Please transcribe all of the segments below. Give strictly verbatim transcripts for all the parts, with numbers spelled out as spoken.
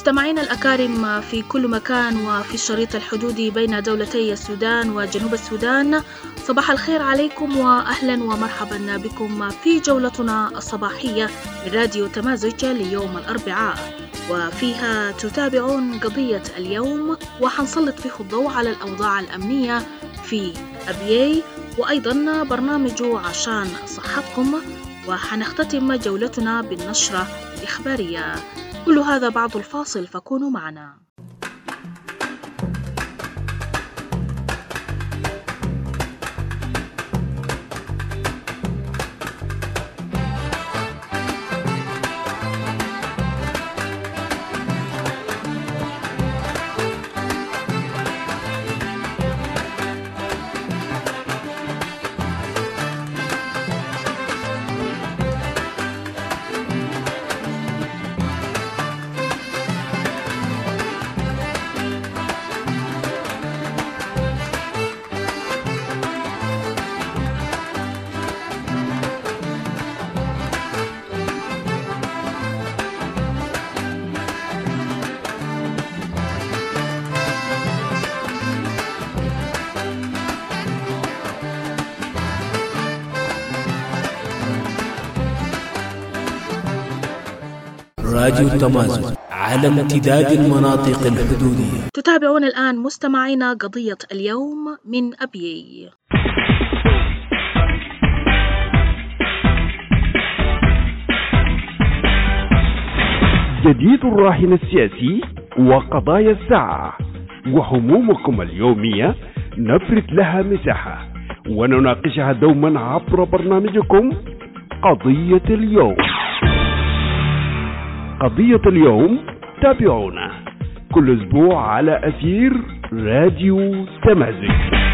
مستمعينا الأكارم في كل مكان وفي الشريط الحدودي بين دولتي السودان وجنوب السودان، صباح الخير عليكم وأهلا ومرحبا بكم في جولتنا الصباحية من راديو تمازج ليوم الأربعاء، وفيها تتابعون قضية اليوم وحنسلط فيه الضوء على الأوضاع الأمنية في أبيي، وأيضا برنامج عشان صحتكم، وحنختتم جولتنا بالنشرة الإخبارية. كل هذا بعد الفاصل، فكونوا معنا. راديو تمازج على امتداد المناطق الحدودية. تتابعون الآن مستمعينا قضية اليوم من أبيي. جديد الراهن السياسي وقضايا الساعة وهمومكم اليومية نفرد لها مساحة ونناقشها دوما عبر برنامجكم قضية اليوم. قضية اليوم تابعونا كل أسبوع على أثير راديو تمازج،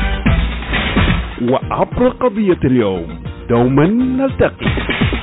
وعبر قضية اليوم دوما نلتقي.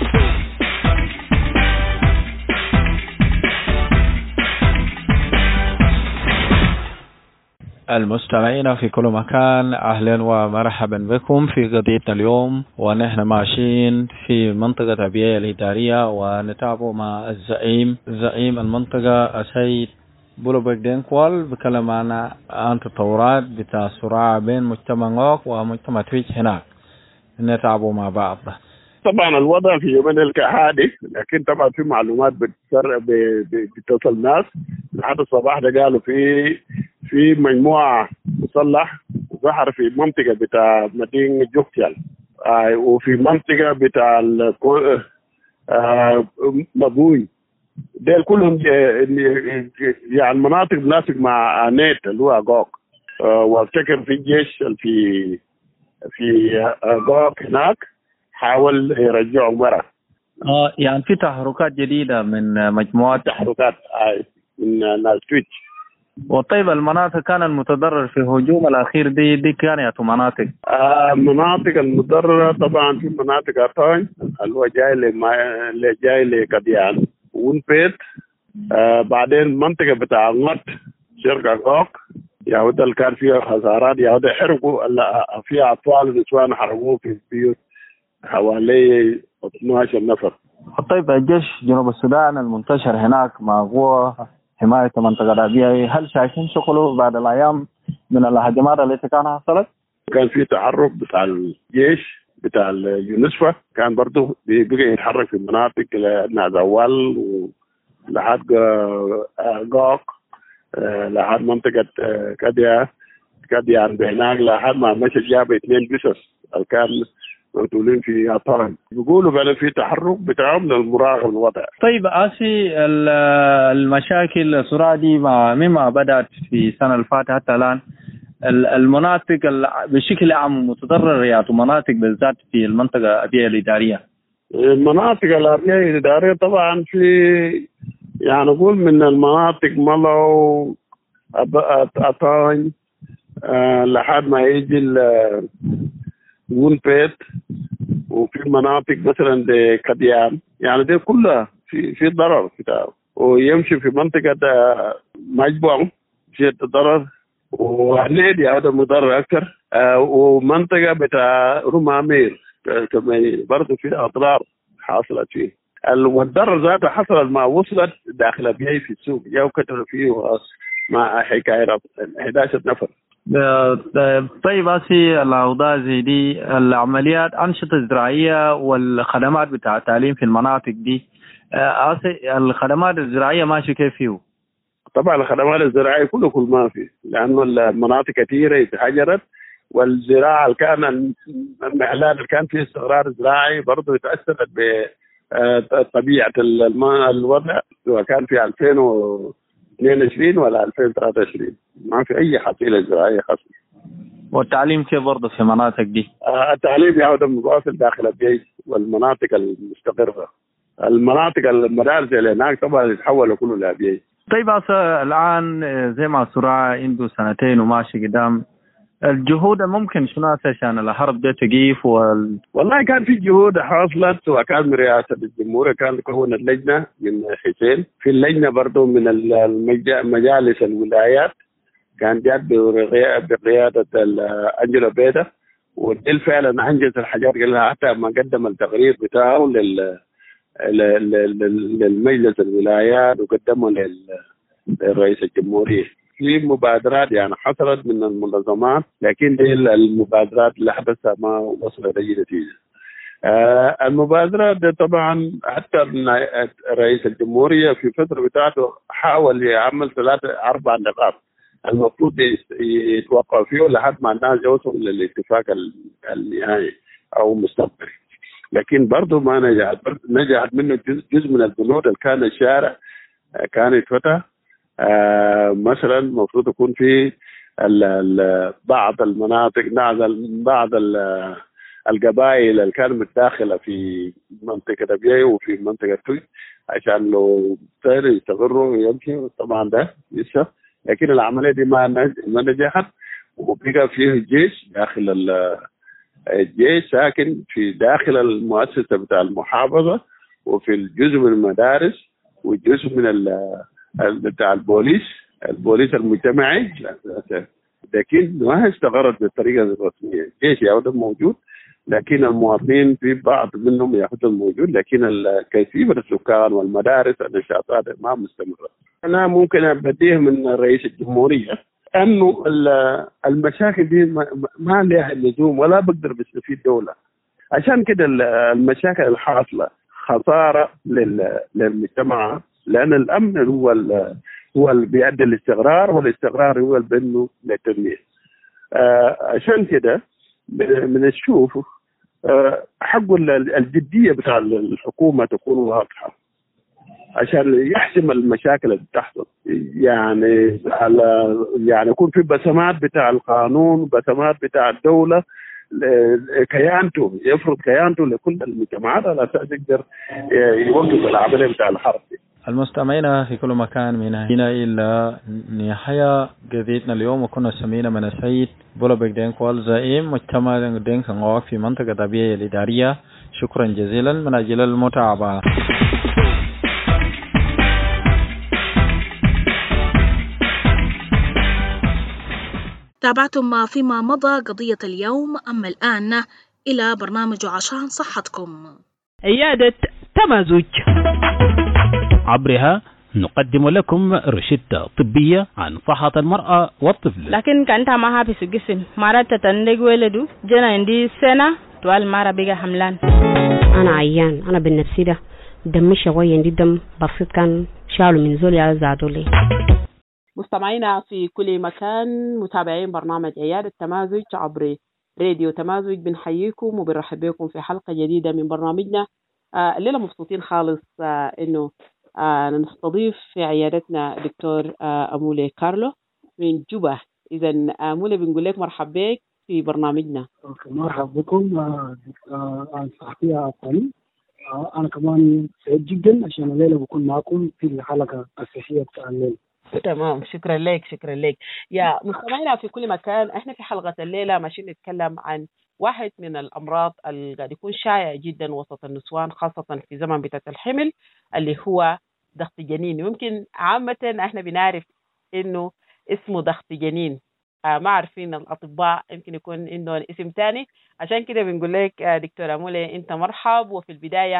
المستمعين في كل مكان، أهلا ومرحبا بكم في قضيتنا اليوم، ونحن ماشيين في منطقة أبيي الإدارية ونتابع مع الزعيم زعيم المنطقة السيد بولوبك دينكوال بكلام عن عن تطورات بتاع صراع بين مجتمع غوك ومجتمع تويتش هناك. نتابع مع بعض. طبعا الوضع في يومين كحادث، لكن طبعا في معلومات بتصل الناس لحد الصباح ده قالوا في في مجموعة مسلح ظهر في منطقة بتاع مدينة جوكتيال، آه وفي منطقة بتاع آه مبوي، ديل كلهم يعني مناطق مناسق مع نيت اللي هو غوك، آه وافتكر في جيش في في غوك هناك حاول يرجعهم ورا. اه يعني في تحركات جديدة من مجموعات تحركات آه من ناس تويتش. وطيب المناطق كان المتضرر في هجوم الأخير دي دي كانت مناطق آه مناطق المتضررة طبعا في مناطق أطاي اللي هو جاي لما اللي جاي لقديان ونبيت، آه بعدين منطقة بتاع غوت شرق غوك يهود اللي كان فيها خسارات، يهود حرقوا فيها أطفال ونسوان حرقوا في البيوت حوالي اثنا عشر نفر. طيب الجيش جنوب السودان المنتشر هناك مع قوة حماية منطقة أبيي، هل شايفين شغله بعد الأيام من الهجمات التي كانت حصلت؟ كان في تحرك بتاع الجيش بتاع اليونسفا، كان برضه بيبقى يتحرك في مناطق نازوال ولحد غوك لحد منطقة كديا كديان بهناك لحد ما مشى جاب اثنين جثث اللي كان مقتولين في أطارم. بيقولوا بقى في تحرك بتاعهم للمراقبة الوضع. طيب آسي المشاكل الصراع دي مما بدأت في السنة اللي فاتت حتى الآن، المناطق بشكل عام متضررة يعني مناطق بالذات في المنطقة أبيي الإدارية. المناطق الأبيي الإدارية طبعا في يعني نقول من المناطق ملو أطاي أه لحد ما يجي ونبيت، وفي مناطق مثلا دي كديان، يعني دي كلها في في ضرر بتاعه، ويمشي في منطقة مجبوع في ضرر، وهنيدي هذا مضرر أكثر، آه ومنطقة بتاع رمامير كمان برضه في أضرار حاصلة فيه. والضرر ذاته حصلت ما وصلت داخل أبيعي في السوق، جاوا كتلوا فيه مع حكاية إحدى عشر نفر. طيب أسي الأوضاع زي دي، العمليات أنشطة زراعية والخدمات بتاع التعليم في المناطق دي، أسي الخدمات الزراعية ماشي كيف فيه؟ طبعا الخدمات الزراعية كله كل ما في، لأنه المناطق كثيرة اتحجرت، والزراعة اللي كان المحلات اللي كان فيه استقرار زراعي برضه تأثرت بطبيعة الوضع، سواء كان في ألفين واثنين وعشرين ولا ألفين وثلاثة وعشرين ما في أي حصيلة زراعية خاصة. والتعليم كيف برضه في المناطق دي؟ التعليم يعود متواصل داخل الجيش والمناطق المستقرة. المناطق المدارس اللي هناك طبعا يتحولوا كله لأبيعي. طيب هسه الآن زي ما الصراع عنده سنتين وماشي قدام، الجهود ممكن شنو عشان الحرب ده تقيف؟ وال... والله كان في جهود حصلت، سواء كان من رئاسة الجمهورية كان كونت لجنة من حسين، في اللجنة برضه من مجالس الولايات كان جات بقيادة أنجلو بيدا، ودي فعلا أنجز الحاجات كلها، حتى ما قدم التقرير بتاعه لل للمجلس الولايات وقدمه للرئيس الجمهورية. في مبادرات يعني حصلت من المنظمات، لكن دي المبادرات اللي حدثها ما وصلت أي نتيجة. آه المبادرات دي طبعا حتى رئيس الجمهورية في فترة بتاعته حاول يعمل ثلاثة أربع نقاط المفروض يتوقع فيه لحد ما الناس يوصلوا للاتفاق النهائي أو مستقبلي، لكن برضه ما نجحت. نجحت منه جزء من البنود اللي كان الشارع كان يتفتح. آه مثلا المفروض يكون في ال ال بعض المناطق، بعض القبائل اللي كانت متداخله في منطقه أبيعي وفي منطقه توي عشان لو صار يستقروا يمشي. طبعا ده لسه، لكن العمليه دي ما ما نجحت، وبقى فيه الجيش داخل الجيش ساكن في داخل المؤسسه بتاع المحافظه، وفي الجزء من المدارس، والجزء من بتاع البوليس البوليس المجتمعي، لكن ما استقرت بالطريقه الرسميه. الجيش يعود موجود، لكن المواطنين في بعض منهم ياخذوا الموجود، لكن كثير السكان والمدارس النشاطات ما مستمره. انا ممكن ابديه من رئيس الجمهوريه انه المشاكل دي ما لها لزوم ولا بقدر بستفيد دوله. عشان كده المشاكل الحاصله خساره للمجتمع، لان الامن هو هو اللي بيؤدي الاستقرار، والاستقرار هو اللي بينه للتنميه. آه عشان كده بنشوف آه حق الجديه بتاع الحكومه تكون واضحه عشان يحسم المشاكل اللي بتحصل، يعني على يعني يكون في بسمات بتاع القانون، بسمات بتاع الدوله، كيانته يفرض كيانته لكل المجتمعات على اساس يقدر يوقف العمليه بتاع الحرب. المستمعين في كل مكان، من هنا إلى نهاية قضيتنا اليوم، وكنا سمينا من السيد بولوبيك دينكوال زعيم مجتمع دينك نغوك في منطقة أبيعي الإدارية. شكرا جزيلا من أجل المتابعة. تابعتم فيما مضى قضية اليوم، أما الآن إلى برنامج عشان صحتكم. عيادة تمازج، عبرها نقدم لكم روشتة طبية عن صحة المرأة والطفل. لكن كانت معها في الجسم مرات تندق ولده جنا عندي سنة طوال مرة بقى حملان. أنا عيان، أنا بالنفسي ده دمي شوية، عندي دم بسيط كان شالوا من زولي زادوا لي. مستمعينا في كل مكان، متابعين برنامج عيادة تمازج عبر راديو تمازج، بنحييكم وبنرحب بكم في حلقة جديدة من برنامجنا. آه الليلة مبسوطين خالص آه إنه آه نستضيف في عيادتنا دكتور آه أمولي كارلو من جوبا. إذا أمولي بنقول لك مرحب بك في برنامجنا. مرحبا بكم. أنا صحفية أفغاني، أنا كمان سعيد جدا عشان الليلة بكون معكم في الحلقة الصحية بتاع الليلة. تمام، شكرا لك شكرا لك يا مستمعينا في كل مكان. احنا في حلقة الليلة ماشيين نتكلم عن واحد من الأمراض اللي قاعد يكون شائع جدا وسط النسوان، خاصة في زمن بتاعة الحمل، اللي هو ضغط جنين. يمكن عامة احنا بنعرف انه اسمه ضغط جنين، آه ما عارفين الأطباء يمكن يكون انه اسم تاني. عشان كده بنقول لك آه دكتورة أمولي انت مرحب. وفي البداية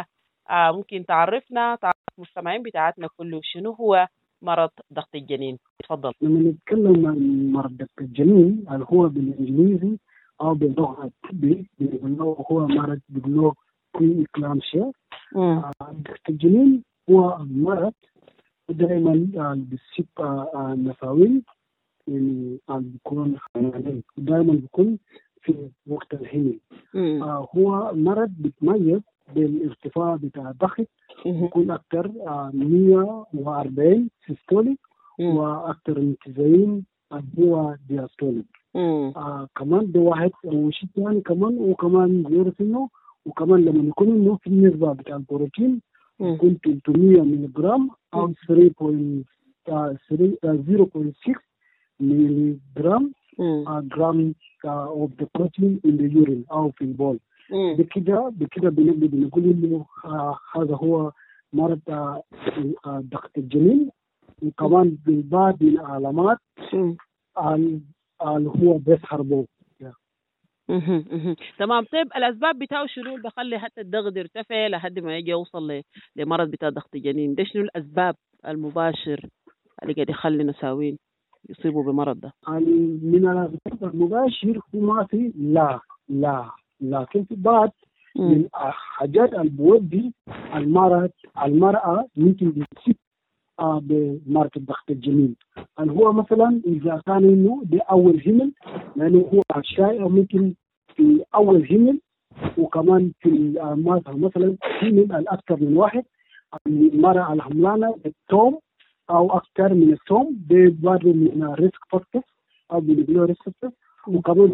آه ممكن تعرفنا تعرف المستمعين بتاعتنا كله شنو هو مرض ضغط الجنين؟ تفضل. لما نتكلم عن مرض ضغط الجنين اللي هو بالانجليزي او باللغه الطبيه بيقولوا هو مرض بيقولوا بري إكلامسيا. ضغط الجنين هو مرض دائما بيصيب النساوين يعني بيكون حملان دائما بيكون في وقت الحمل. آه هو مرض بيتميز بالارتفاع بتاع الضغط بيكون أكثر آه مية وأربعين سيستوليك وأكثر من تسعين هو دياستوليك. آه كمان ده واحد وشيء ثاني كمان وكمان غير إنه وكمان لما يكون إنه في النسبة بتاع البروتين يكون ثلاثمية ملي جرام أو ثلاثة فاصلة ستة ملي جرام جرام of the protein in the urine أو في البول. بكده بكده بنقدر بنقول إنه هذا هو مرض ضغط الجنين. وكمان بعض من العلامات اللي هو بيظهر به. تمام. طيب الأسباب بتاعه شنو بخلي حتى الضغط يرتفع لحد ما يجي يوصل لمرض بتاع ضغط الجنين؟ ده شنو الأسباب المباشر اللي قاعد يخلي نساوين يصيبوا بمرض ده؟ من الأسباب المباشر هو في لا لا لكن في بعض من حاجات اللي بودي المرض المرأة ممكن تصيب بمرض ضغط الجنين اللي هو مثلا إذا كان إنه بأول همل لأنه هو شائع ممكن في أول همل وكمان في مثلا همل الأكثر من واحد المرأة الحملانة التوم أو أكثر من التوم ببعض من الريسك فاكتورز أو بنقول ريسك فاكتورز. وكمان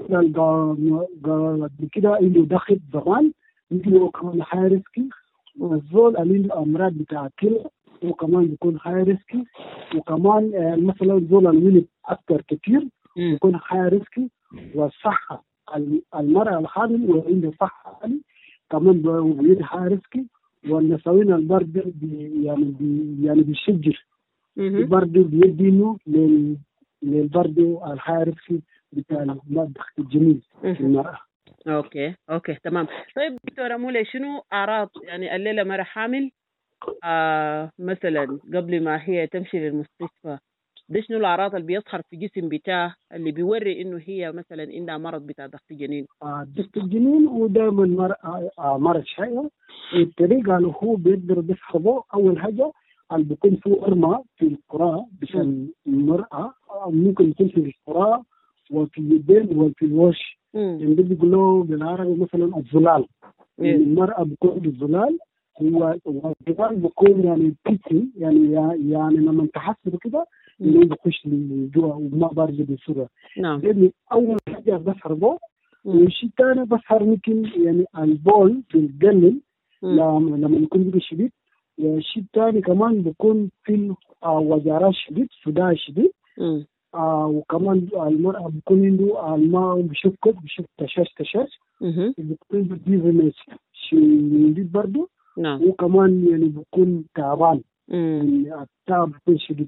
بكده إنه ضغط زمان يمكن هو كمان هاي ريسكي والزول اللي الأمراض بتاع كلى وكمان بيكون هاي ريسكي. وكمان مثلا زول الولد أكثر كتير بيكون هاي ريسكي. والصحة المرأة الحامل وعنده صحة عالية كمان بيكون هاي ريسكي. والنسوين البرد يعني بي يعني بيشجر البرد بيدينه لل للبرد الهاي ريسكي بتاع ضغط الجنين في المرأة. اوكي اوكي تمام. طيب دكتورة مولى شنو أعراض يعني الليلة مرة حامل آه مثلا قبل ما هي تمشي للمستشفى ده شنو الأعراض اللي بيظهر في جسم بتاعها اللي بيوري إنه هي مثلا عندها مرض بتاع ضغط الجنين؟ آه ضغط الجنين ودائما مرأة آه مرض شائع. الطريقة اللي هو بيقدر بيسحبه أول حاجة اللي بيكون فيه ورمة في القراء بشان المرأة ممكن يكون في القراء وفي اليدين وفي الوش. يعني بيقولوا بالعربي مثلا الزلال. يعني المرأة بيكون بالزلال هو الزلال بيكون يعني بيتي يعني يعني لما تحسب كده إنه بيخش لجوا وما بارجع بسرعة. نعم. يعني أول حاجة بسحر بو والشيء الثاني بسحر ممكن يعني البول بيتقلل لما لما يكون بيجي شديد. والشيء الثاني كمان بيكون في وجعات شديد صداع شديد. آه وكمان المرأة بيكون عنده الماء بشكل بشكل تشاش تشاش بيكون بديزنس شديد برضه. نعم. وكمان يعني بيكون تعبان يعني التعب بيكون شديد.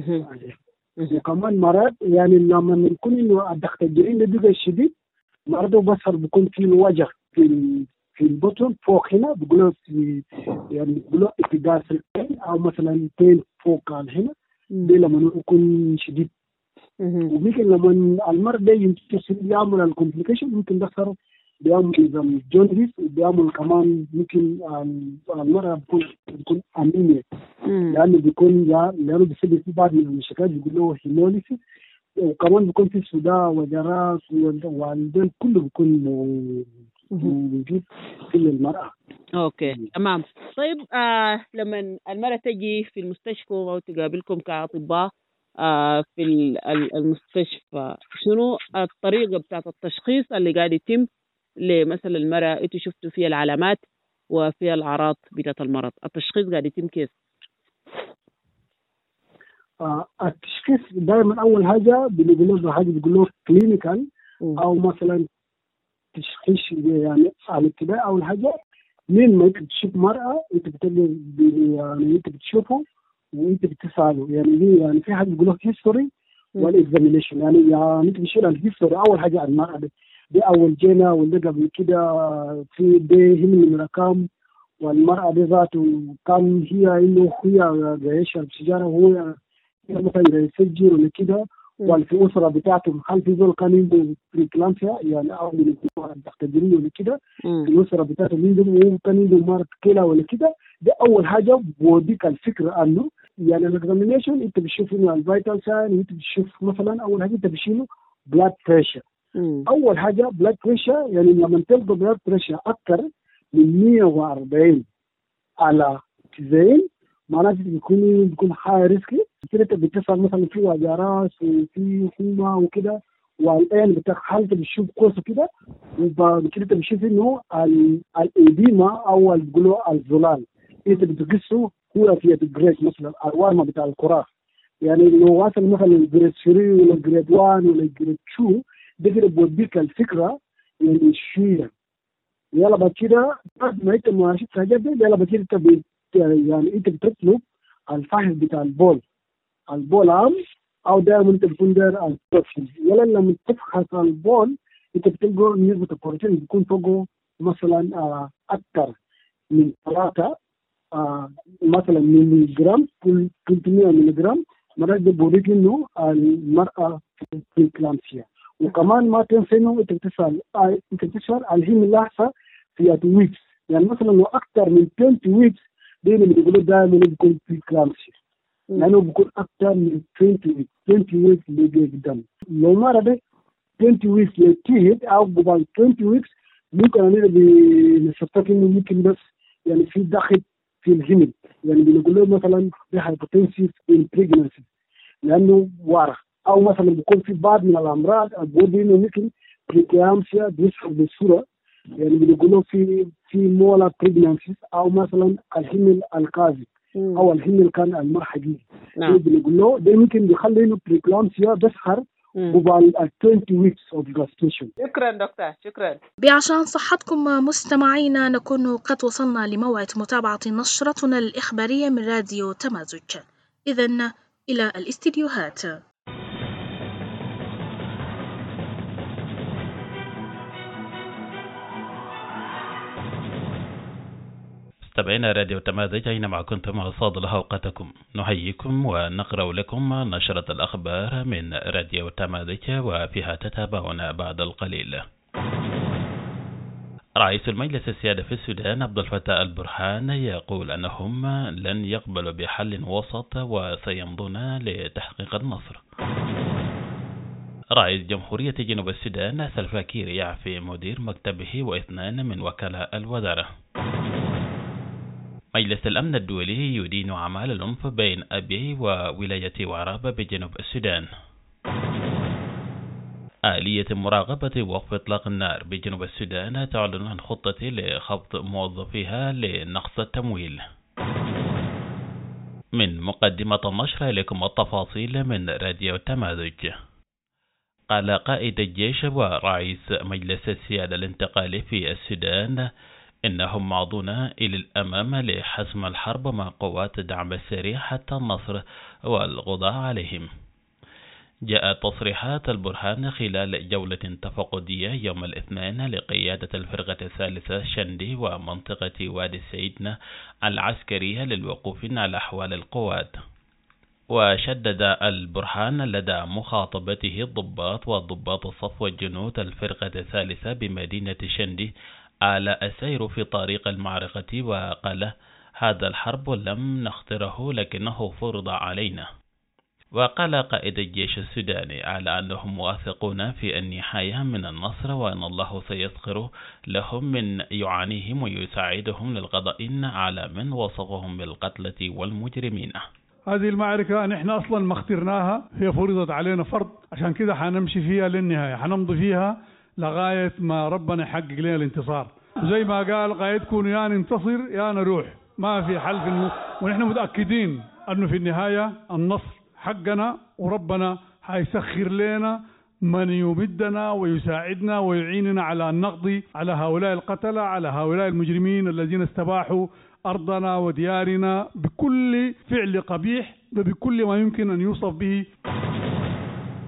وكمان مرض يعني لما يكون إنه الضغط الجنين ده بيبقى شديد مرضه بصر بيكون في الوجع في في البطن فوق هنا بيقولوا في يعني بيقولوا اتجاه العين أو مثلا بين فوق هنا ده لما يكون شديد. وممكن لما المرض ده يمكن يعمل الكومبليكيشن ممكن بصر بيعمل نظام جونديس وبيعمل كمان ممكن المرأة بيكون بيكون أنيميا لأنه بيكون لأنه بيصير في بعض من المشاكل بيقولوا هيموليسيس. وكمان بيكون في صداع وجراس والدين كله بيكون موجود في المرأة. اوكي تمام. طيب آه لما المرأة تجي في المستشفى أو تقابلكم كأطباء آه في المستشفى شنو الطريقة بتاعت التشخيص اللي قاعد يتم لمثلا المرأة انتوا شفتوا فيها العلامات وفيها الأعراض بتاعت المرض التشخيص قاعد يتم كيف؟ آه التشخيص دائما أول حاجة بيقولوا حاجة بيقولوا كلينيكال أو مثلا تشخيص يعني على الابتداء. أول حاجة مين ما أنت بتشوف مرأة أنت بتقدر يعني أنت بتشوفه وأنت بتسأله يعني يعني في حاجة بيقولوا هيستوري والإكزامينيشن يعني يعني أنت بتشيل الهيستوري أول حاجة عن المرأة دي, دي أول جينا واللي قبل كده في دي هم من رقم والمرأة دي ذاته كان هي إنه هي يشرب سيجارة وهو مثلا يسجل ولا كده، وفي أسرة بتاعته هل في زول كان عنده بريكلامسيا يعني أو من التقديرية ولا كده، في الأسرة بتاعته عندهم وهو كان عنده مرض كلى ولا كده، ده أول حاجة بوديك الفكرة إنه يعني الإكزامينيشن أنت بتشوف إنه الفيتال ساين، أنت بتشوف مثلا أول حاجة أنت بتشيله بلاد بريشر. أول حاجة بلاد بريشر، يعني لما تلقى بلاد بريشر أكثر من مية وأربعين على تسعين معناته بيكون بيكون حاجة ريسكي كده. انت بتصل مثلا في وجع راس وفي حمى وكده، والان بتحالته بتشوف كويس كده، وبعد كده بتشوف انه الاديمه او بيقولوا الزلال انت بتقيسه هو في الجريد مثلا الورمه بتاع الكراث، يعني لو واصل مثلا جريد ثلاثة ولا جريد واحد ولا جريد اثنين ده كده بوديك الفكره يعني شويه. يلا بعد كده بعد ما انت ماشي حاجات دي يلا بعد كده انت يعني انت بتطلب الفحص بتاع البول البول عام او دائما انت بتكون داير البروتين. يلا لما تفحص البول انت بتلقى نسبه البروتين بتكون فوقه مثلا آه اكثر من ثلاثة آه مثلا ملي جرام كل ثلاثمية ملي جرام. مرات بوريك انه المراه في الكلامسيا. وكمان ما تنسى انه انت بتسال آه انت بتسال الهيم اللحظه في ويكس، يعني مثلا لو اكثر من عشرين ويكس دايما بيقولوا دائما بيكون في كلامسيا، لانه بيكون اكثر من عشرين ويكس عشرين ويكس بيجي قدام. لو ما رده عشرين ويكس ينتهي او قبل عشرين ويكس ممكن اننا بنشوفك انه ممكن بس يعني في ضغط في الهيمن، يعني بنقول له مثلا ده هايبوتنسيف ان بريجنسي لانه ورا، او مثلا بيكون في بعض من الامراض بيقولوا انه ممكن بريكلامسيا بيسحب بصوره، يعني بنقول في في مولا بريجنسي او مثلا الهيمن الكاذب او الهيمن كان المرحلي. نعم بنقول له ده ممكن بيخلي له بريكلامسيا بسحر قبل عشرين weeks of gestation. شكرا دكتور، شكرا. بعشان صحتكم مستمعينا نكون قد وصلنا لموعد متابعة نشرتنا الإخبارية من راديو تمازج. إذن إلى الاستديوهات. مستمعينا راديو تمازج أينما كنتم أصاد أوقاتكم، نحييكم ونقرأ لكم نشرة الأخبار من راديو تمازج وفيها تتابعنا بعد القليل. رئيس المجلس السيادي في السودان عبد الفتاح البرهان يقول أنهم لن يقبلوا بحل وسط وسيمضون لتحقيق النصر. رئيس جمهورية جنوب السودان سلفا كير يعفي مدير مكتبه واثنان من وكلاء الوزارة. مجلس الأمن الدولي يدين أعمال العنف بين أبي وولاية وعرابة بجنوب السودان. آلية مراقبة وقف إطلاق النار بجنوب السودان تعلن عن خطة لخفض موظفيها لنقص التمويل. من مقدمة النشر إليكم التفاصيل من راديو تمازج. قال قائد الجيش ورئيس مجلس السيادة الانتقالي في السودان إنهم ماضون إلى الأمام لحسم الحرب مع قوات الدعم السريع حتى النصر والقضاء عليهم. جاءت تصريحات البرهان خلال جولة تفقدية يوم الاثنين لقيادة الفرقة الثالثة شندي ومنطقة وادي السيدنا العسكرية للوقوف على أحوال القوات. وشدد البرهان لدى مخاطبته الضباط وضباط الصف والجنود الفرقة الثالثة بمدينة شندي على السير في طريق المعركة، وقال هذا الحرب لم نختره لكنه فرض علينا. وقال قائد الجيش السوداني على أنهم واثقون في النهاية من النصر وأن الله سيسخر لهم من يعانيهم ويساعدهم للقضاء على من وصفهم بالقتلة والمجرمين. هذه المعركة نحن أصلا ما اخترناها، هي فرضت علينا فرض، عشان كده حنمشي فيها للنهاية، حنمضي فيها لغاية ما ربنا يحقق لنا الانتصار. زي ما قال قائدكم يا ننتصر يا نروح، ما في حل في النص، ونحن متأكدين أنه في النهاية النصر حقنا وربنا حيسخر لنا من يمدنا ويساعدنا ويعيننا على النقض على هؤلاء القتلة، على هؤلاء المجرمين الذين استباحوا أرضنا وديارنا بكل فعل قبيح وبكل ما يمكن أن يوصف به.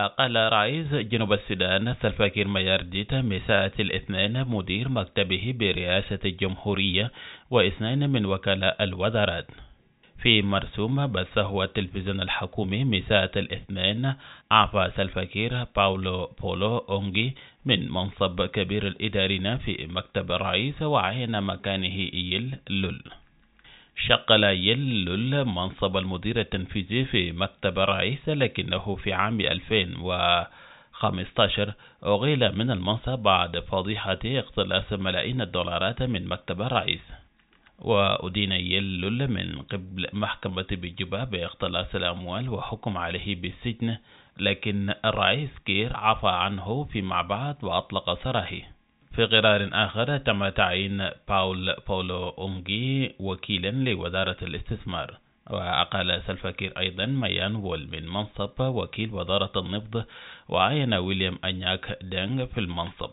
قال رئيس جنوب السودان سلفا كير ميارديت مساء الاثنين مدير مكتبه برئاسة الجمهورية واثنين من وكلاء الوزارات. في مرسوم بثه التلفزيون الحكومي مساء الاثنين، أعفى سلفا كير باولو بولو أونغي من منصب كبير الإداريين في مكتب الرئيس وعين مكانه إيل لول. شغل يل لول منصب المدير التنفيذي في مكتب الرئيس، لكنه في عام ألفين وخمسة عشر أغيل من المنصب بعد فضيحة اختلاس ملايين الدولارات من مكتب الرئيس. وأدين يل لول من قبل محكمة بجوبا باختلاس الأموال وحكم عليه بالسجن، لكن الرئيس كير عفى عنه فيما بعد وأطلق سراحه. في قرار آخر تم تعيين باول بولو أونغي وكيلا لوزارة الاستثمار. وأقال سلفا كير أيضا ميان وول من منصب وكيل وزارة النفط، وعين ويليام أنياك دانغ في المنصب.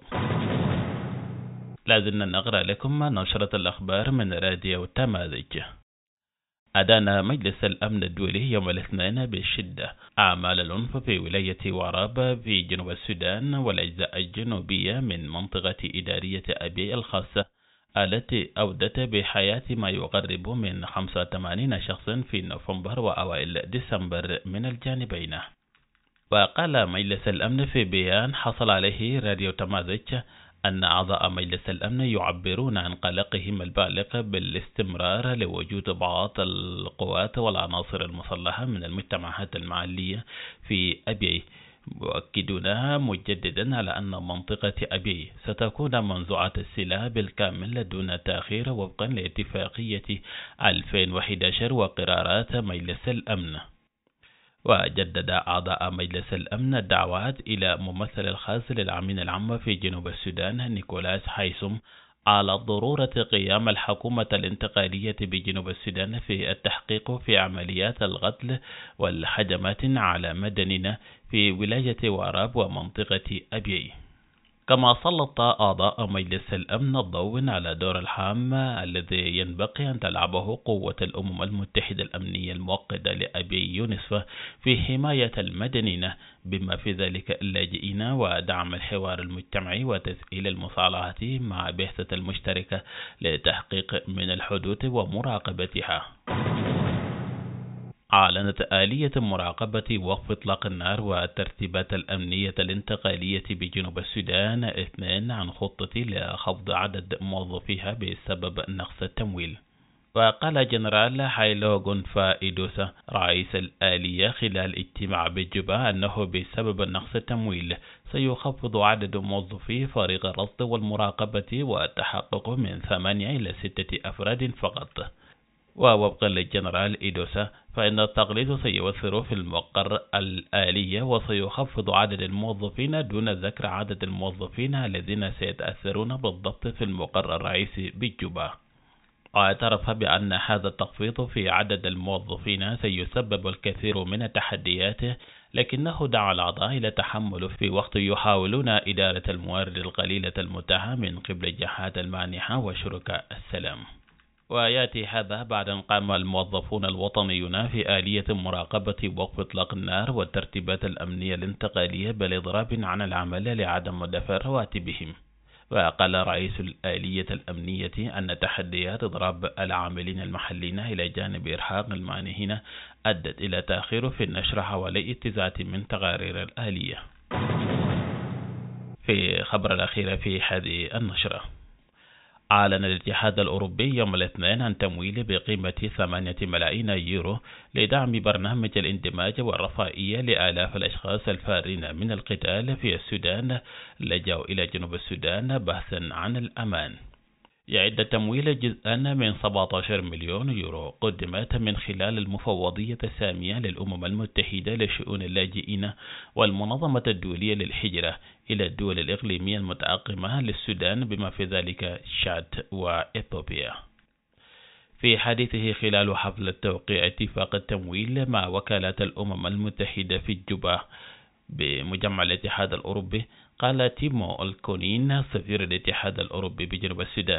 لازلنا نقرأ لكم نشرة الأخبار من راديو تمازج. أدان مجلس الأمن الدولي يوم الاثنين بشدة أعمال العنف في ولاية وراب في جنوب السودان والأجزاء الجنوبية من منطقة إدارية أبي الخاصة، التي أودت بحياة ما يقرب من خمسة وثمانين شخص في نوفمبر وأوائل ديسمبر من الجانبين. وقال مجلس الأمن في بيان حصل عليه راديو تمازج أن أعضاء مجلس الأمن يعبرون عن قلقهم البالغ بالاستمرار لوجود بعض القوات والعناصر المسلحة من المجتمعات المحلية في أبي، مؤكدون مجددا على أن منطقة أبي ستكون منزوعة السلاح بالكامل دون تأخير وفقا لاتفاقية ألفين وأحد عشر وقرارات مجلس الأمن. وجدد أعضاء مجلس الأمن الدعوات إلى ممثل الخاص للأمين العام في جنوب السودان نيكولاس هايسوم على ضرورة قيام الحكومة الانتقالية بجنوب السودان في التحقيق في عمليات القتل والهجمات على مدننا في ولاية وراب ومنطقة أبي. كما سلط أعضاء مجلس الأمن الضوء على دور الهام الذي ينبغي أن تلعبه قوة الأمم المتحدة الأمنية المؤقتة لأبي يونسف في حماية المدنيين بما في ذلك اللاجئين ودعم الحوار المجتمعي وتسهيل المصالحة مع بعثة المشتركة لتحقيق من الحدود ومراقبتها. أعلنت آلية مراقبة وقف إطلاق النار والترتيبات الأمنية الانتقالية بجنوب السودان اثنين عن خطة لخفض عدد موظفيها بسبب نقص التمويل. وقال جنرال هايلو غونفا إيدوسا رئيس الآلية خلال اجتماع بجوبا أنه بسبب نقص التمويل سيخفض عدد موظفي فريق الرصد والمراقبة والتحقق من ثمانية إلى ستة أفراد فقط. ووفقا للجنرال إيدوسا فإن التقليد سيؤثر في المقر الآلية وسيخفض عدد الموظفين دون ذكر عدد الموظفين الذين سيتأثرون بالضبط في المقر الرئيسي بجوبا. واعترف بأن هذا التخفيض في عدد الموظفين سيسبب الكثير من التحديات، لكنه دعا الأعضاء إلى التحمل في وقت يحاولون إدارة الموارد القليلة المتاحة من قبل الجهات المانحة وشركاء السلام. ويأتي هذا بعد أن قام الموظفون الوطنيون في آلية مراقبة وقف إطلاق النار والترتيبات الأمنية الانتقالية بالإضراب عن العمل لعدم دفع رواتبهم. وقال رئيس الآلية الأمنية أن تحديات إضراب العاملين المحليين إلى جانب إرهاق المانحين أدت إلى تأخير في النشر حوالي تسعة من تقارير الآلية. في خبر الأخير في هذه النشرة، أعلن الاتحاد الأوروبي يوم الاثنين عن تمويل بقيمة ثمانية ملايين يورو لدعم برنامج الاندماج والرفاهية لآلاف الأشخاص الفارين من القتال في السودان لجأوا إلى جنوب السودان بحثا عن الأمان. يعد التمويل جزءا من سبعة عشر مليون يورو قدمت من خلال المفوضية السامية للأمم المتحدة لشؤون اللاجئين والمنظمة الدولية للهجرة إلى الدول الإقليمية المتعاقمة للسودان بما في ذلك تشاد وإثيوبيا. في حديثه خلال حفل توقيع اتفاق التمويل مع وكالة الأمم المتحدة في جوبا بمجمع الاتحاد الأوروبي، قال تيمو الكونين سفير الاتحاد الأوروبي بجنوب السودان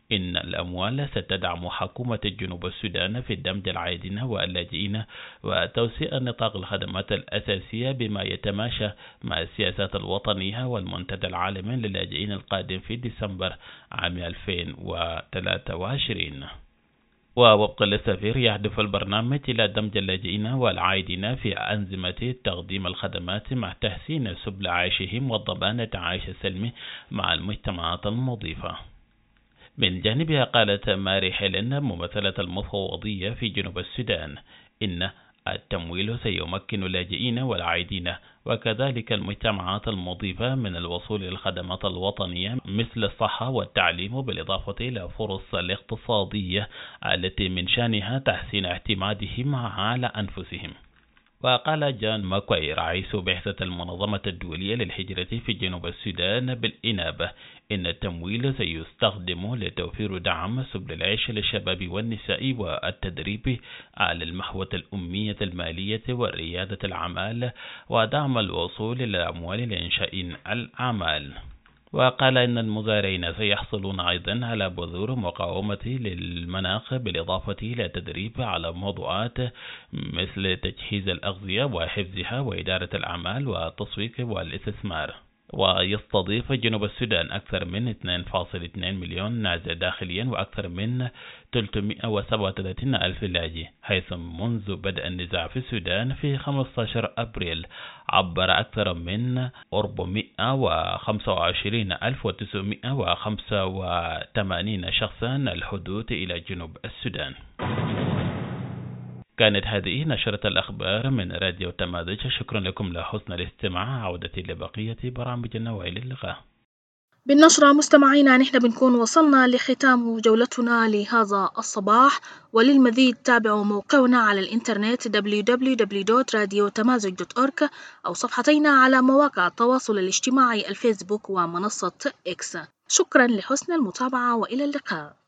إن الأموال ستدعم حكومة جنوب السودان في دمج العائدين واللاجئين وتوسيع نطاق الخدمات الأساسية بما يتماشى مع السياسات الوطنية والمنتدى العالمي للاجئين القادم في ديسمبر عام ألفين وثلاثة وعشرين. ووفقا للسفير يهدف البرنامج إلى دمج اللاجئين والعائدين في أنظمة تقديم الخدمات مع تحسين سبل عيشهم والضمان التعايش السلمي مع المجتمعات المضيفة. من جانبها قالت ماري هيلين ممثلة المفوضية في جنوب السودان إن التمويل سيمكن اللاجئين والعائدين وكذلك المجتمعات المضيفة من الوصول إلى الخدمات الوطنية مثل الصحة والتعليم بالإضافة إلى فرص الاقتصادية التي من شأنها تحسين اعتمادهم على أنفسهم. وقال جان ماكوي رئيس بعثة المنظمة الدولية للهجرة في جنوب السودان بالإنابة إن التمويل سيستخدم لتوفير دعم سبل العيش للشباب والنساء والتدريب على المحوة الأمية المالية وريادة الأعمال ودعم الوصول إلى الأموال لإنشاء الأعمال. وقال إن المزارعين سيحصلون أيضا على بذور مقاومة للمناخ بالإضافة إلى تدريب على موضوعات مثل تجهيز الأغذية وحفظها وإدارة الأعمال والتسويق والاستثمار. ويستضيف جنوب السودان أكثر من اثنين فاصلة اثنين مليون نازح داخليا وأكثر من ثلاثمئة وسبعة وثلاثين ألف لاجئ، حيث منذ بدء النزاع في السودان في خمسة عشر أبريل عبر أكثر من أربعمئة وخمسة وعشرين ألف وتسعمئة وخمسة وثمانين شخصا الحدود إلى جنوب السودان. كانت هذه نشرة الأخبار من راديو تمازج. شكرا لكم لحسن الاستماع. عودتي لبقية برامجنا وإلى اللقاء. بالنشرة مستمعينا نحن بنكون وصلنا لختام جولتنا لهذا الصباح، وللمزيد تابعوا موقعنا على الإنترنت دبليو دبليو دبليو دوت راديو تمازج دوت أورج أو صفحتينا على مواقع التواصل الاجتماعي الفيسبوك ومنصة إكس. شكرا لحسن المتابعة وإلى اللقاء.